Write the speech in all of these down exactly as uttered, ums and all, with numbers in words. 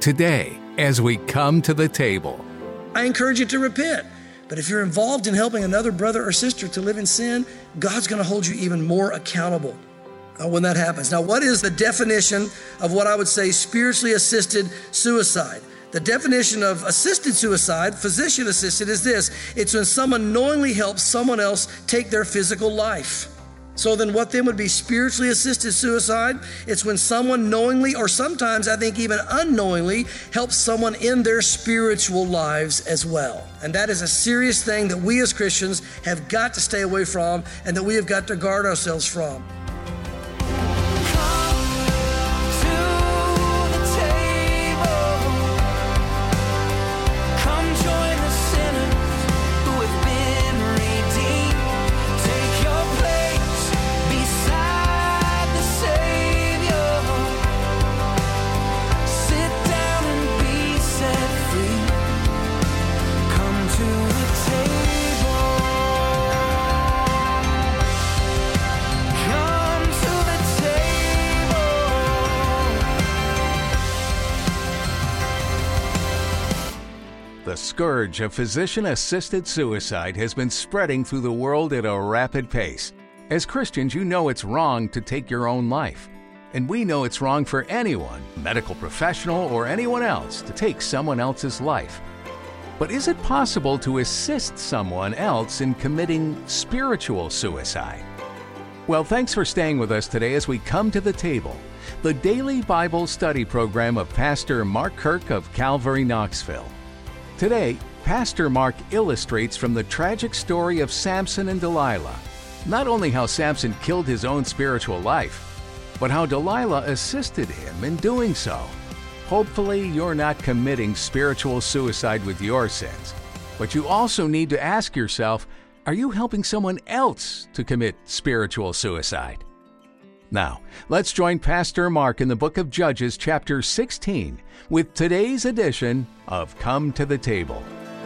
today as we come to the table. I encourage you to repent. But if you're involved in helping another brother or sister to live in sin, God's going to hold you even more accountable uh, when that happens. Now, what is the definition of what I would say spiritually assisted suicide? The definition of assisted suicide, physician assisted, is this. It's when someone knowingly helps someone else take their physical life. So then what then would be spiritually assisted suicide? It's when someone knowingly, or sometimes I think even unknowingly, helps someone in their spiritual lives as well. And that is a serious thing that we as Christians have got to stay away from and that we have got to guard ourselves from. The scourge of physician-assisted suicide has been spreading through the world at a rapid pace. As Christians, you know it's wrong to take your own life. And we know it's wrong for anyone, medical professional or anyone else, to take someone else's life. But is it possible to assist someone else in committing spiritual suicide? Well, thanks for staying with us today as we come to the table, the daily Bible study program of Pastor Mark Kirk of Calvary, Knoxville. Today, Pastor Mark illustrates from the tragic story of Samson and Delilah, not only how Samson killed his own spiritual life, but how Delilah assisted him in doing so. Hopefully, you're not committing spiritual suicide with your sins, but you also need to ask yourself, are you helping someone else to commit spiritual suicide? Now, let's join Pastor Mark in the book of Judges, chapter sixteen, with today's edition of Come to the Table.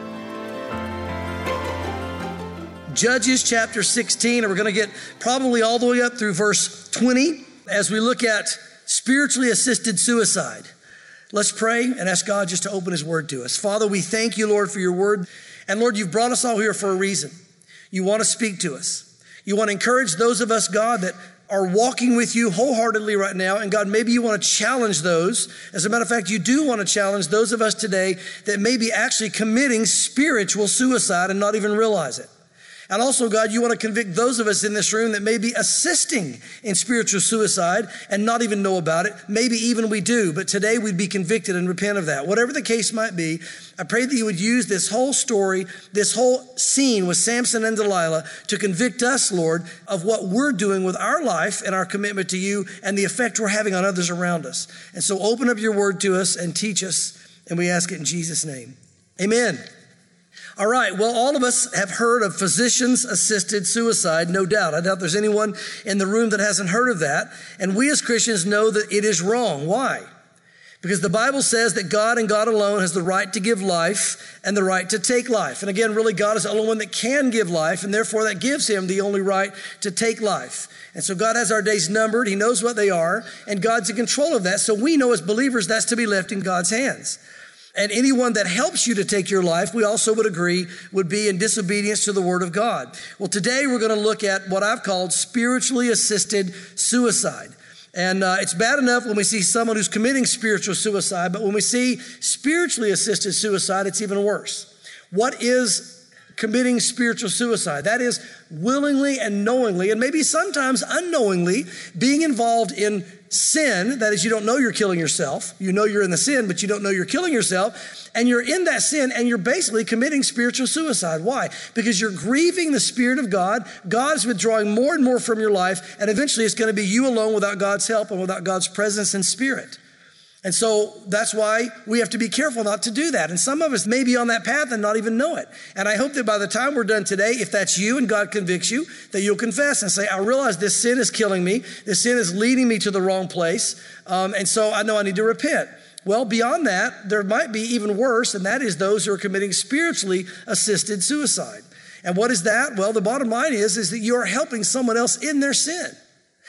Judges chapter sixteen, and we're going to get probably all the way up through verse twenty as we look at spiritually assisted suicide. Let's pray and ask God just to open His word to us. Father, we thank you, Lord, for your word. And Lord, you've brought us all here for a reason. You want to speak to us. You want to encourage those of us, God, that are walking with you wholeheartedly right now. And God, maybe you want to challenge those. As a matter of fact, you do want to challenge those of us today that may be actually committing spiritual suicide and not even realize it. And also, God, you want to convict those of us in this room that may be assisting in spiritual suicide and not even know about it. Maybe even we do, but today we'd be convicted and repent of that. Whatever the case might be, I pray that you would use this whole story, this whole scene with Samson and Delilah to convict us, Lord, of what we're doing with our life and our commitment to you and the effect we're having on others around us. And so open up your word to us and teach us, and we ask it in Jesus' name. Amen. All right, well, all of us have heard of physicians-assisted suicide, no doubt. I doubt there's anyone in the room that hasn't heard of that. And we as Christians know that it is wrong. Why? Because the Bible says that God and God alone has the right to give life and the right to take life. And again, really, God is the only one that can give life, and therefore that gives him the only right to take life. And so God has our days numbered. He knows what they are, and God's in control of that. So we know as believers that's to be left in God's hands. And anyone that helps you to take your life, we also would agree, would be in disobedience to the word of God. Well, today we're going to look at what I've called spiritually assisted suicide. And uh, it's bad enough when we see someone who's committing spiritual suicide, but when we see spiritually assisted suicide, it's even worse. What is committing spiritual suicide? That is willingly and knowingly, and maybe sometimes unknowingly, being involved in sin. That is, you don't know you're killing yourself. You know you're in the sin, but you don't know you're killing yourself. And you're in that sin, and you're basically committing spiritual suicide. Why? Because you're grieving the Spirit of God. God is withdrawing more and more from your life, and eventually it's going to be you alone without God's help and without God's presence and Spirit. And so that's why we have to be careful not to do that. And some of us may be on that path and not even know it. And I hope that by the time we're done today, if that's you and God convicts you, that you'll confess and say, I realize this sin is killing me. This sin is leading me to the wrong place. Um, and so I know I need to repent. Well, beyond that, there might be even worse, and that is those who are committing spiritually assisted suicide. And what is that? Well, the bottom line is, is that you are helping someone else in their sin.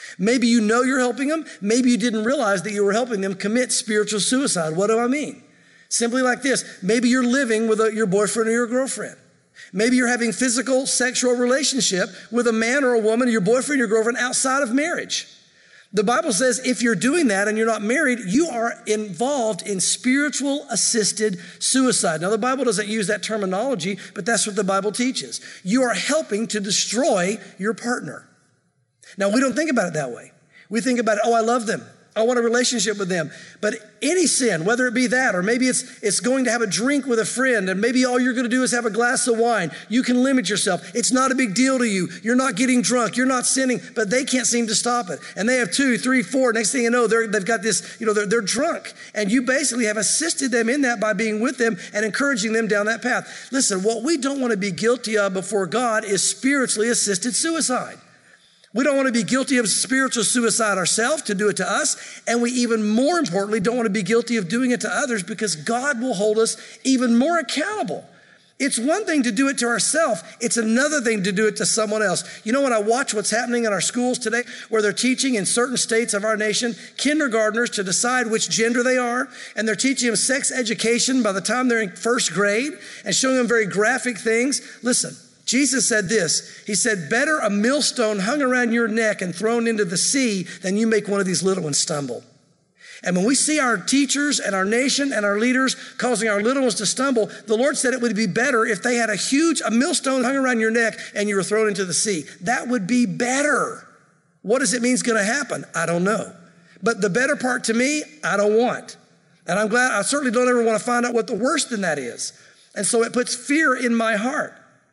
Maybe you know you're helping them. Maybe you didn't realize that you were helping them commit spiritual suicide. What do I mean? Simply like this. Maybe you're living with a, your boyfriend or your girlfriend. Maybe you're having physical, sexual relationship with a man or a woman, your boyfriend or your girlfriend outside of marriage. The Bible says if you're doing that and you're not married, you are involved in spiritual assisted suicide. Now, the Bible doesn't use that terminology, but that's what the Bible teaches. You are helping to destroy your partner. Now, we don't think about it that way. We think about it, oh, I love them. I want a relationship with them. But any sin, whether it be that, or maybe it's it's going to have a drink with a friend, and maybe all you're going to do is have a glass of wine. You can limit yourself. It's not a big deal to you. You're not getting drunk. You're not sinning, but they can't seem to stop it. And they have two, three, four. Next thing you know, they're, they've got this, you know, they're, they're drunk. And you basically have assisted them in that by being with them and encouraging them down that path. Listen, what we don't want to be guilty of before God is spiritually assisted suicide. We don't want to be guilty of spiritual suicide ourselves, to do it to us. And we even more importantly don't want to be guilty of doing it to others, because God will hold us even more accountable. It's one thing to do it to ourselves. It's another thing to do it to someone else. You know, when I watch what's happening in our schools today, where they're teaching in certain states of our nation, kindergartners to decide which gender they are, and they're teaching them sex education by the time they're in first grade and showing them very graphic things. Listen. Jesus said this, he said, better a millstone hung around your neck and thrown into the sea than you make one of these little ones stumble. And when we see our teachers and our nation and our leaders causing our little ones to stumble, the Lord said it would be better if they had a huge, a millstone hung around your neck and you were thrown into the sea. That would be better. What does it mean is going to happen? I don't know. But the better part to me, I don't want. And I'm glad, I certainly don't ever want to find out what the worst than that is. And so it puts fear in my heart.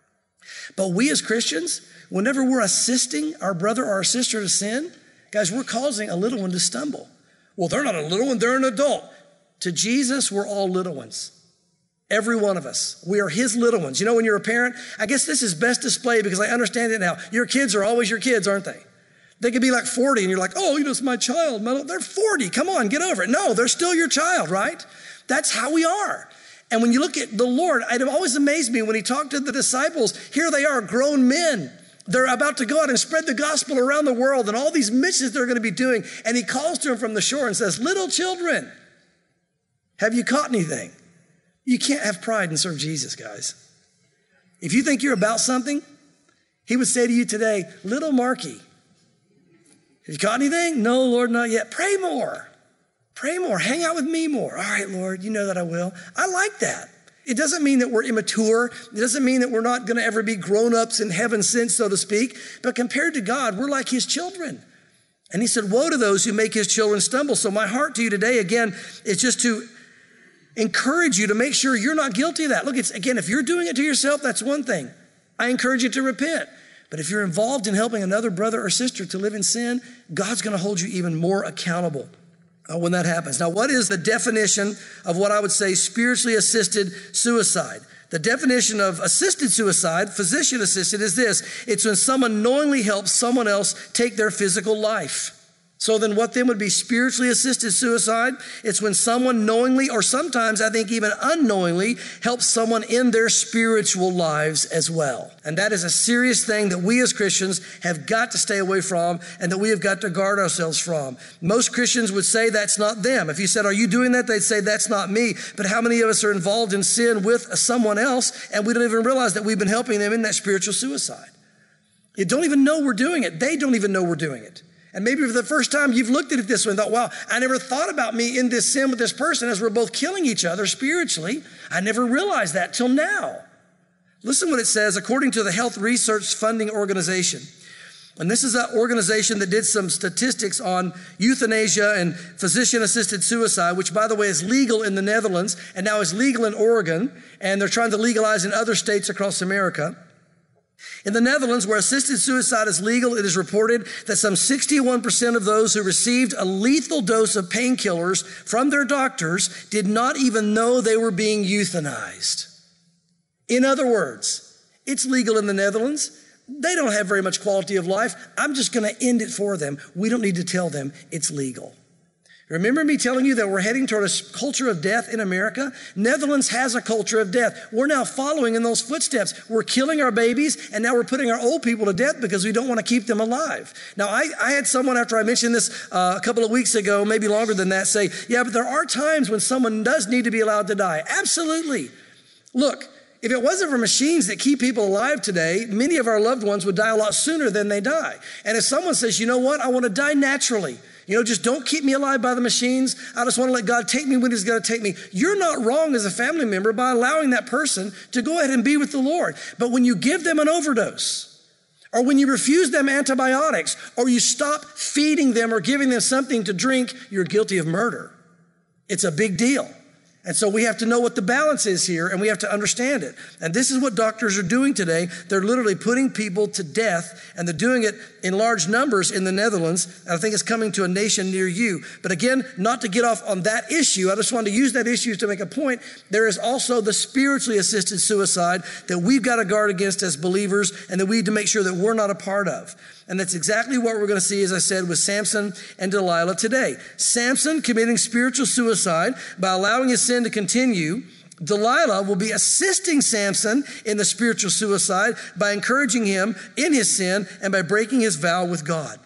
But we as Christians, whenever we're assisting our brother or our sister to sin, guys, we're causing a little one to stumble. Well, they're not a little one, they're an adult. To Jesus, we're all little ones. Every one of us. We are his little ones. You know, when you're a parent, I guess this is best displayed because I understand it now. Your kids are always your kids, aren't they? They could be like forty and you're like, oh, you know, it's my child. They're forty, come on, get over it. No, they're still your child, right? That's how we are. And when you look at the Lord, it always amazed me when he talked to the disciples. Here they are, grown men. They're about to go out and spread the gospel around the world and all these missions they're going to be doing. And he calls to them from the shore and says, little children, have you caught anything? You can't have pride and serve Jesus, guys. If you think you're about something, he would say to you today, little Marky, have you caught anything? No, Lord, not yet. Pray more. Pray more. Hang out with me more. All right, Lord, you know that I will. I like that. It doesn't mean that we're immature. It doesn't mean that we're not going to ever be grown-ups in heaven since, so to speak. But compared to God, we're like his children. And he said, woe to those who make his children stumble. So my heart to you today, again, is just to encourage you to make sure you're not guilty of that. Look, it's again, if you're doing it to yourself, that's one thing. I encourage you to repent. But if you're involved in helping another brother or sister to live in sin, God's going to hold you even more accountable Uh, when that happens. Now, what is the definition of what I would say spiritually assisted suicide? The definition of assisted suicide, physician assisted, is this. It's when someone knowingly helps someone else take their physical life. So then what then would be spiritually assisted suicide? It's when someone knowingly, or sometimes I think even unknowingly, helps someone in their spiritual lives as well. And that is a serious thing that we as Christians have got to stay away from and that we have got to guard ourselves from. Most Christians would say that's not them. If you said, are you doing that? They'd say that's not me. But how many of us are involved in sin with someone else and we don't even realize that we've been helping them in that spiritual suicide? You don't even know we're doing it. They don't even know we're doing it. And maybe for the first time you've looked at it this way and thought, wow, I never thought about me in this sin with this person as we're both killing each other spiritually. I never realized that till now. Listen what it says according to the Health Research Funding Organization. And this is an organization that did some statistics on euthanasia and physician-assisted suicide, which, by the way, is legal in the Netherlands and now is legal in Oregon. And they're trying to legalize in other states across America. In the Netherlands, where assisted suicide is legal, it is reported that some sixty-one percent of those who received a lethal dose of painkillers from their doctors did not even know they were being euthanized. In other words, it's legal in the Netherlands. They don't have very much quality of life. I'm just going to end it for them. We don't need to tell them it's legal. Remember me telling you that we're heading toward a culture of death in America? Netherlands has a culture of death. We're now following in those footsteps. We're killing our babies, and now we're putting our old people to death because we don't want to keep them alive. Now, I, I had someone, after I mentioned this uh, a couple of weeks ago, maybe longer than that, say, yeah, but there are times when someone does need to be allowed to die. Absolutely. Look, if it wasn't for machines that keep people alive today, many of our loved ones would die a lot sooner than they die. And if someone says, you know what, I want to die naturally, you know, just don't keep me alive by the machines. I just want to let God take me when he's going to take me. You're not wrong as a family member by allowing that person to go ahead and be with the Lord. But when you give them an overdose, or when you refuse them antibiotics, or you stop feeding them or giving them something to drink, you're guilty of murder. It's a big deal. And so we have to know what the balance is here, and we have to understand it. And this is what doctors are doing today. They're literally putting people to death, and they're doing it in large numbers in the Netherlands. And I think it's coming to a nation near you. But again, not to get off on that issue, I just wanted to use that issue to make a point. There is also the spiritually assisted suicide that we've got to guard against as believers, and that we need to make sure that we're not a part of. And that's exactly what we're going to see, as I said, with Samson and Delilah today. Samson committing spiritual suicide by allowing his sin to continue. Delilah will be assisting Samson in the spiritual suicide by encouraging him in his sin and by breaking his vow with God.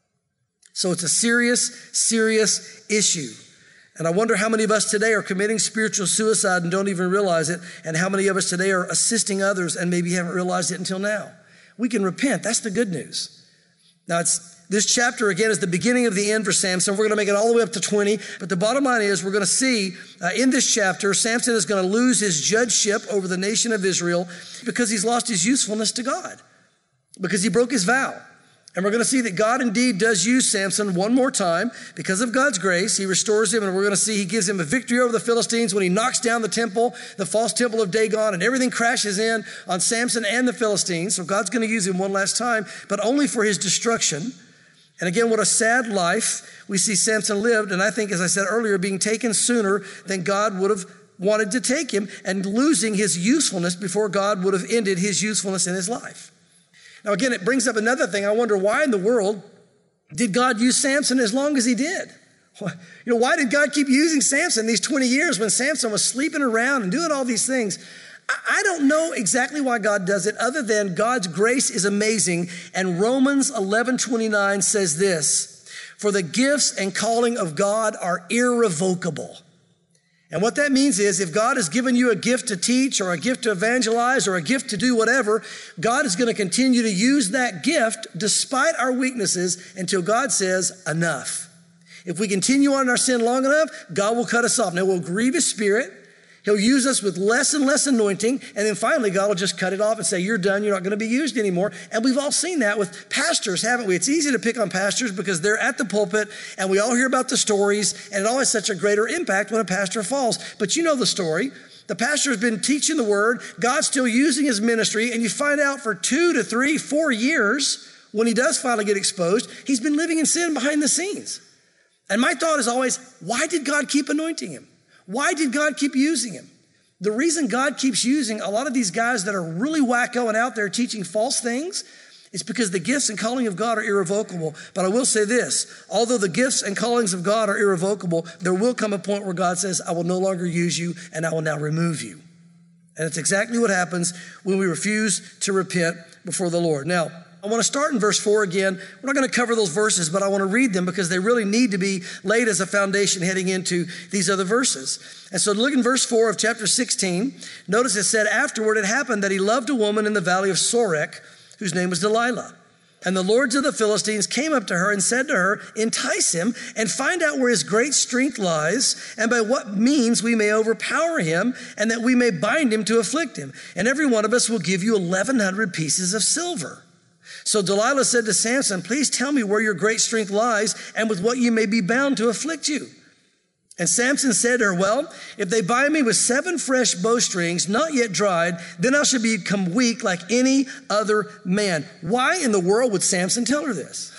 So it's a serious, serious issue. And I wonder how many of us today are committing spiritual suicide and don't even realize it, and how many of us today are assisting others and maybe haven't realized it until now. We can repent. That's the good news. Now, it's, this chapter, again, is the beginning of the end for Samson. We're going to make it all the way up to twenty. But the bottom line is we're going to see uh, in this chapter, Samson is going to lose his judgeship over the nation of Israel because he's lost his usefulness to God, because he broke his vow. And we're going to see that God indeed does use Samson one more time because of God's grace. He restores him, and we're going to see he gives him a victory over the Philistines when he knocks down the temple, the false temple of Dagon, and everything crashes in on Samson and the Philistines. So God's going to use him one last time, but only for his destruction. And again, what a sad life we see Samson lived. And I think, as I said earlier, being taken sooner than God would have wanted to take him, and losing his usefulness before God would have ended his usefulness in his life. Now, again, it brings up another thing. I wonder, why in the world did God use Samson as long as he did? You know, why did God keep using Samson these twenty years when Samson was sleeping around and doing all these things? I don't know exactly why God does it, other than God's grace is amazing. And Romans eleven twenty-nine says this: for the gifts and calling of God are irrevocable. And what that means is, if God has given you a gift to teach, or a gift to evangelize, or a gift to do whatever, God is going to continue to use that gift despite our weaknesses until God says, enough. If we continue on in our sin long enough, God will cut us off. Now, we'll grieve his spirit. He'll use us with less and less anointing. And then finally, God will just cut it off and say, you're done. You're not going to be used anymore. And we've all seen that with pastors, haven't we? It's easy to pick on pastors because they're at the pulpit and we all hear about the stories. And it always has such a greater impact when a pastor falls. But you know the story. The pastor has been teaching the word. God's still using his ministry. And you find out for two to three, four years, when he does finally get exposed, he's been living in sin behind the scenes. And my thought is always, why did God keep anointing him? Why did God keep using him? The reason God keeps using a lot of these guys that are really wacko and out there teaching false things is because the gifts and calling of God are irrevocable. But I will say this: although the gifts and callings of God are irrevocable, there will come a point where God says, I will no longer use you, and I will now remove you. And it's exactly what happens when we refuse to repent before the Lord. Now, I want to start in verse four again. We're not going to cover those verses, but I want to read them because they really need to be laid as a foundation heading into these other verses. And so look in verse four of chapter sixteen. Notice it said, afterward it happened that he loved a woman in the valley of Sorek, whose name was Delilah. And the lords of the Philistines came up to her and said to her, entice him and find out where his great strength lies, and by what means we may overpower him, and that we may bind him to afflict him. And every one of us will give you eleven hundred pieces of silver. So Delilah said to Samson, please tell me where your great strength lies, and with what you may be bound to afflict you. And Samson said to her, well, if they bind me with seven fresh bowstrings, not yet dried, then I shall become weak like any other man. Why in the world would Samson tell her this?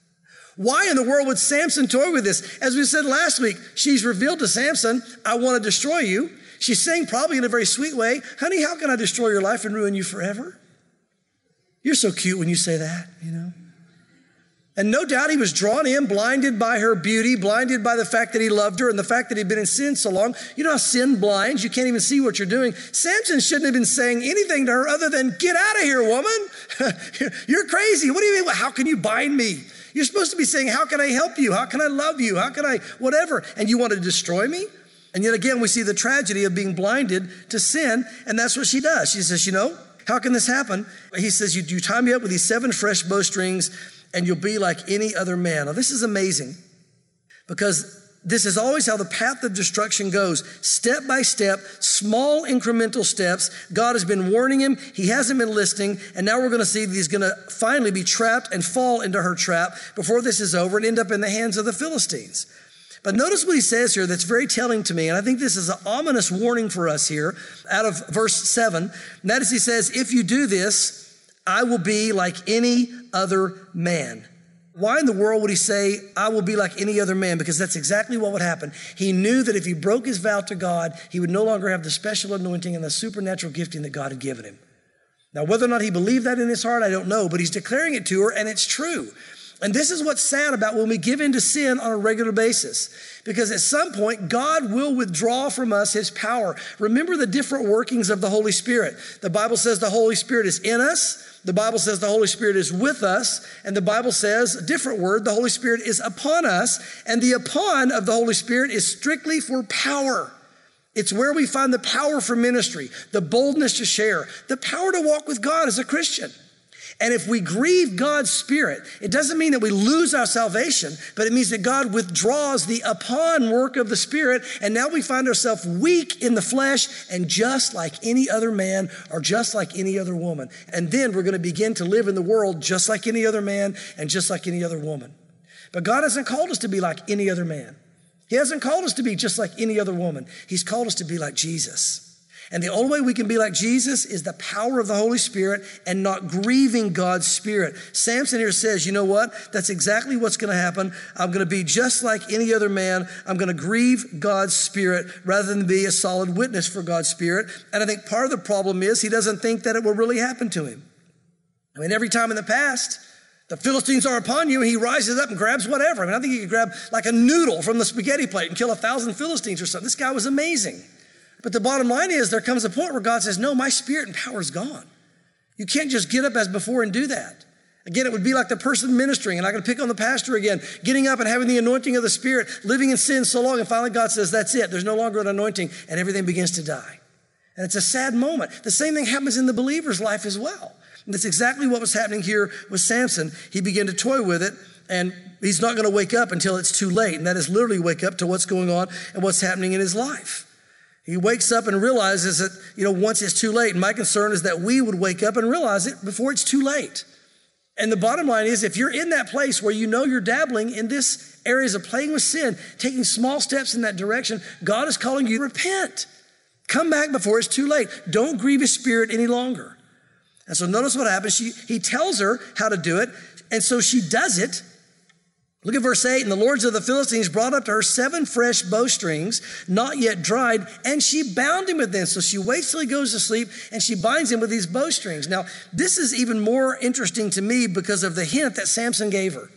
Why in the world would Samson toy with this? As we said last week, she's revealed to Samson, I want to destroy you. She's saying probably in a very sweet way, honey, how can I destroy your life and ruin you forever? You're so cute when you say that, you know. And no doubt he was drawn in, blinded by her beauty, blinded by the fact that he loved her and the fact that he'd been in sin so long. You know how sin blinds? You can't even see what you're doing. Samson shouldn't have been saying anything to her other than, get out of here, woman. You're crazy. What do you mean? How can you bind me? You're supposed to be saying, how can I help you? How can I love you? How can I, whatever? And you want to destroy me? And yet again, we see the tragedy of being blinded to sin. And that's what she does. She says, you know, how can this happen? He says, you, you tie me up with these seven fresh bowstrings and you'll be like any other man. Now, this is amazing because this is always how the path of destruction goes. Step by step, small incremental steps. God has been warning him. He hasn't been listening. And now we're going to see that he's going to finally be trapped and fall into her trap before this is over and end up in the hands of the Philistines. But notice what he says here that's very telling to me. And I think this is an ominous warning for us here out of verse seven. And that is, he says, if you do this, I will be like any other man. Why in the world would he say, I will be like any other man? Because that's exactly what would happen. He knew that if he broke his vow to God, he would no longer have the special anointing and the supernatural gifting that God had given him. Now, whether or not he believed that in his heart, I don't know, but he's declaring it to her, and it's true. And this is what's sad about when we give in to sin on a regular basis. Because at some point, God will withdraw from us his power. Remember the different workings of the Holy Spirit. The Bible says the Holy Spirit is in us. The Bible says the Holy Spirit is with us. And the Bible says, a different word, the Holy Spirit is upon us. And the upon of the Holy Spirit is strictly for power. It's where we find the power for ministry, the boldness to share, the power to walk with God as a Christian. And if we grieve God's Spirit, it doesn't mean that we lose our salvation, but it means that God withdraws the upon work of the Spirit, and now we find ourselves weak in the flesh and just like any other man or just like any other woman. And then we're going to begin to live in the world just like any other man and just like any other woman. But God hasn't called us to be like any other man. He hasn't called us to be just like any other woman. He's called us to be like Jesus. And the only way we can be like Jesus is the power of the Holy Spirit and not grieving God's Spirit. Samson here says, you know what? That's exactly what's going to happen. I'm going to be just like any other man. I'm going to grieve God's Spirit rather than be a solid witness for God's Spirit. And I think part of the problem is he doesn't think that it will really happen to him. I mean, every time in the past, the Philistines are upon you, and he rises up and grabs whatever. I mean, I think he could grab like a noodle from the spaghetti plate and kill a thousand Philistines or something. This guy was amazing. But the bottom line is there comes a point where God says, no, my spirit and power is gone. You can't just get up as before and do that. Again, it would be like the person ministering, and I can pick on the pastor again, getting up and having the anointing of the Spirit, living in sin so long, and finally God says, that's it. There's no longer an anointing, and everything begins to die. And it's a sad moment. The same thing happens in the believer's life as well. And that's exactly what was happening here with Samson. He began to toy with it, and he's not going to wake up until it's too late. And that is literally wake up to what's going on and what's happening in his life. He wakes up and realizes that, you know, once it's too late. And my concern is that we would wake up and realize it before it's too late. And the bottom line is, if you're in that place where you know you're dabbling in this areas of playing with sin, taking small steps in that direction, God is calling you to repent. Come back before it's too late. Don't grieve his Spirit any longer. And so notice what happens. She, he tells her how to do it. And so she does it. Look at verse eight. And the lords of the Philistines brought up to her seven fresh bowstrings, not yet dried, and she bound him with them. So she waits till he goes to sleep, and she binds him with these bowstrings. Now, this is even more interesting to me because of the hint that Samson gave her.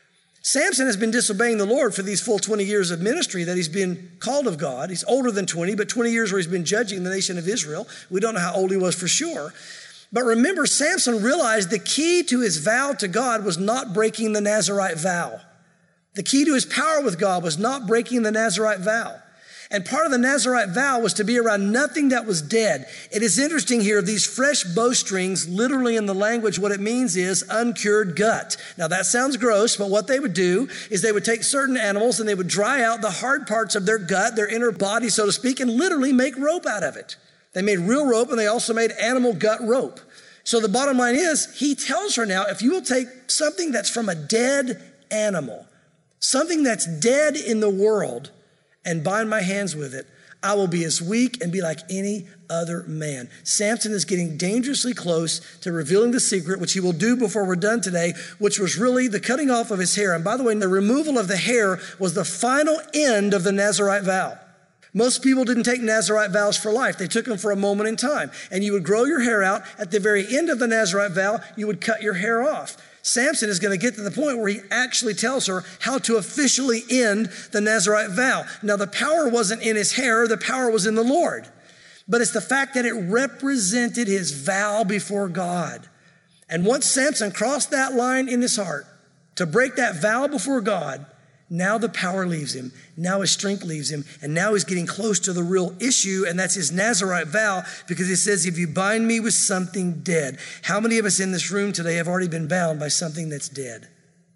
Samson has been disobeying the Lord for these full twenty years of ministry that he's been called of God. He's older than twenty, but twenty years where he's been judging the nation of Israel. We don't know how old he was for sure. But remember, Samson realized the key to his vow to God was not breaking the Nazirite vow. The key to his power with God was not breaking the Nazirite vow. And part of the Nazirite vow was to be around nothing that was dead. It is interesting here, these fresh bowstrings, literally in the language, what it means is uncured gut. Now that sounds gross, but what they would do is they would take certain animals and they would dry out the hard parts of their gut, their inner body, so to speak, and literally make rope out of it. They made real rope, and they also made animal gut rope. So the bottom line is, he tells her now, if you will take something that's from a dead animal, something that's dead in the world, and bind my hands with it, I will be as weak and be like any other man. Samson is getting dangerously close to revealing the secret, which he will do before we're done today, which was really the cutting off of his hair. And by the way, the removal of the hair was the final end of the Nazirite vow. Most people didn't take Nazirite vows for life. They took them for a moment in time. And you would grow your hair out. At the very end of the Nazirite vow, you would cut your hair off. Samson is going to get to the point where he actually tells her how to officially end the Nazirite vow. Now, the power wasn't in his hair, the power was in the Lord. But it's the fact that it represented his vow before God. And once Samson crossed that line in his heart to break that vow before God, now the power leaves him. Now his strength leaves him. And now he's getting close to the real issue, and that's his Nazirite vow, because he says, if you bind me with something dead. How many of us in this room today have already been bound by something that's dead?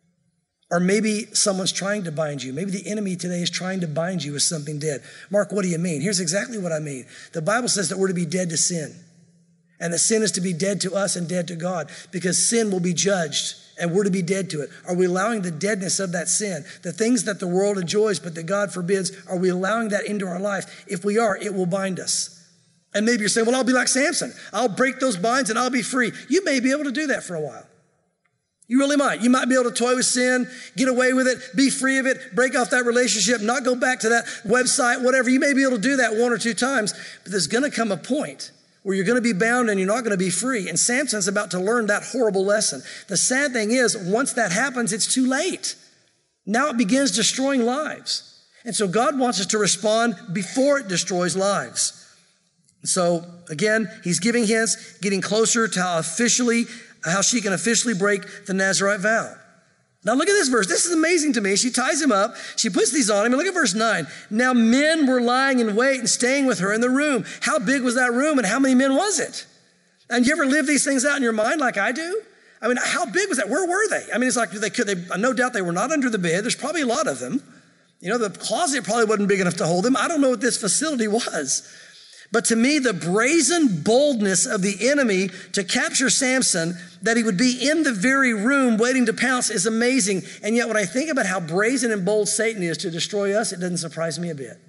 Or maybe someone's trying to bind you. Maybe the enemy today is trying to bind you with something dead. Mark, what do you mean? Here's exactly what I mean. The Bible says that we're to be dead to sin. And that sin is to be dead to us and dead to God, because sin will be judged and we're to be dead to it. Are we allowing the deadness of that sin, the things that the world enjoys but that God forbids, are we allowing that into our life? If we are, it will bind us. And maybe you're saying, well, I'll be like Samson. I'll break those binds and I'll be free. You may be able to do that for a while. You really might. You might be able to toy with sin, get away with it, be free of it, break off that relationship, not go back to that website, whatever. You may be able to do that one or two times, but there's going to come a point where you're going to be bound and you're not going to be free. And Samson's about to learn that horrible lesson. The sad thing is, once that happens, it's too late. Now it begins destroying lives. And so God wants us to respond before it destroys lives. So again, he's giving hints, getting closer to how officially, how she can officially break the Nazirite vow. Now look at this verse. This is amazing to me. She ties him up. She puts these on him. And look at verse nine. Now men were lying in wait and staying with her in the room. How big was that room and how many men was it? And you ever live these things out in your mind like I do? I mean, how big was that? Where were they? I mean, it's like they could, they, no doubt they were not under the bed. There's probably a lot of them. You know, the closet probably wasn't big enough to hold them. I don't know what this facility was. But to me, the brazen boldness of the enemy to capture Samson, that he would be in the very room waiting to pounce, is amazing. And yet when I think about how brazen and bold Satan is to destroy us, it doesn't surprise me a bit.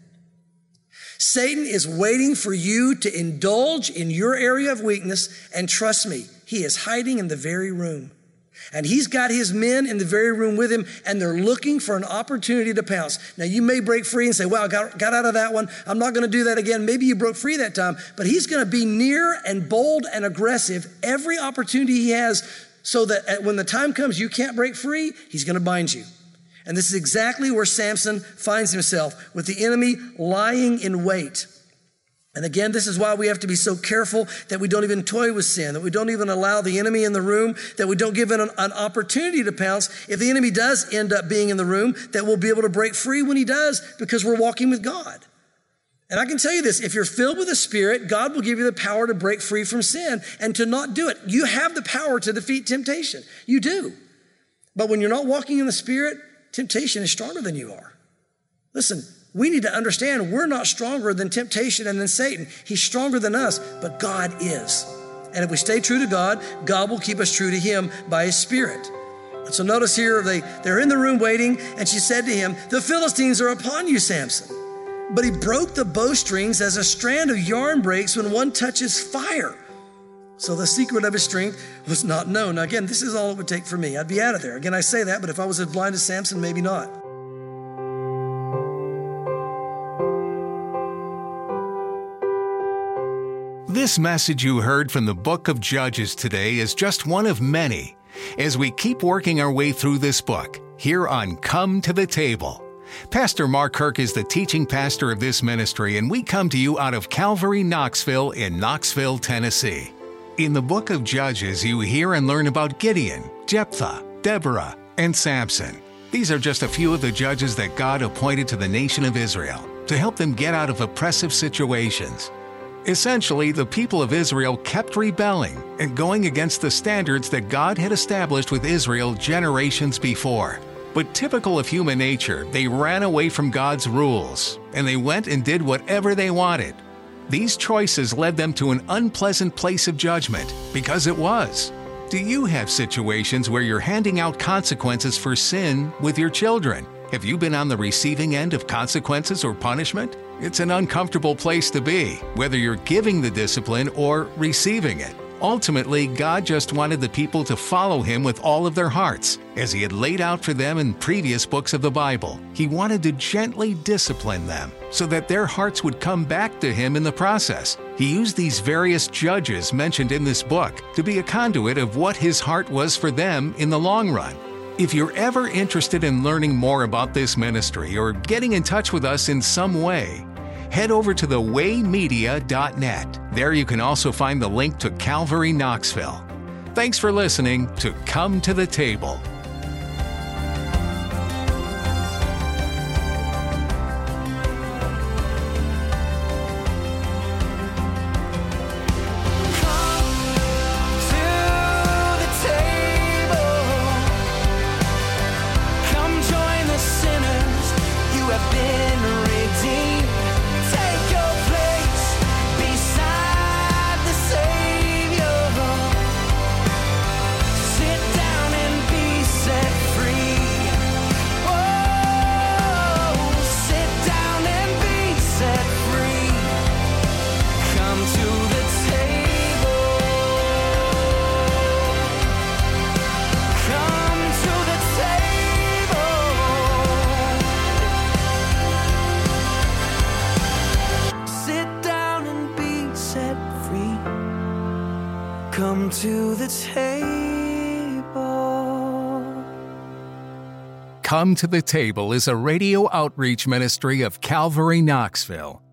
Satan is waiting for you to indulge in your area of weakness, and trust me, he is hiding in the very room. And he's got his men in the very room with him, and they're looking for an opportunity to pounce. Now, you may break free and say, well, I got, got out of that one. I'm not going to do that again. Maybe you broke free that time. But he's going to be near and bold and aggressive every opportunity he has, so that when the time comes you can't break free, he's going to bind you. And this is exactly where Samson finds himself, with the enemy lying in wait. And again, this is why we have to be so careful that we don't even toy with sin, that we don't even allow the enemy in the room, that we don't give it an, an opportunity to pounce. If the enemy does end up being in the room, that we'll be able to break free when he does, because we're walking with God. And I can tell you this, if you're filled with the Spirit, God will give you the power to break free from sin and to not do it. You have the power to defeat temptation. You do. But when you're not walking in the Spirit, temptation is stronger than you are. Listen, we need to understand we're not stronger than temptation and than Satan. He's stronger than us, but God is. And if we stay true to God, God will keep us true to him by his Spirit. And so notice here, they, they're in the room waiting, and she said to him, the Philistines are upon you, Samson. But he broke the bowstrings as a strand of yarn breaks when one touches fire. So the secret of his strength was not known. Now again, this is all it would take for me. I'd be out of there. Again, I say that, but if I was as blind as Samson, maybe not. This message you heard from the book of Judges today is just one of many as we keep working our way through this book here on Come to the Table. Pastor Mark Kirk is the teaching pastor of this ministry, and we come to you out of Calvary Knoxville in Knoxville, Tennessee. In the book of Judges, you hear and learn about Gideon, Jephthah, Deborah, and Samson. These are just a few of the judges that God appointed to the nation of Israel to help them get out of oppressive situations. Essentially, the people of Israel kept rebelling and going against the standards that God had established with Israel generations before. But typical of human nature, they ran away from God's rules, and they went and did whatever they wanted. These choices led them to an unpleasant place of judgment, because it was. Do you have situations where you're handing out consequences for sin with your children? Have you been on the receiving end of consequences or punishment? It's an uncomfortable place to be, whether you're giving the discipline or receiving it. Ultimately, God just wanted the people to follow Him with all of their hearts, as He had laid out for them in previous books of the Bible. He wanted to gently discipline them so that their hearts would come back to Him in the process. He used these various judges mentioned in this book to be a conduit of what His heart was for them in the long run. If you're ever interested in learning more about this ministry or getting in touch with us in some way, head over to the way media dot net. There you can also find the link to Calvary Knoxville. Thanks for listening to Come to the Table. Come to the table. Come to the Table is a radio outreach ministry of Calvary Knoxville.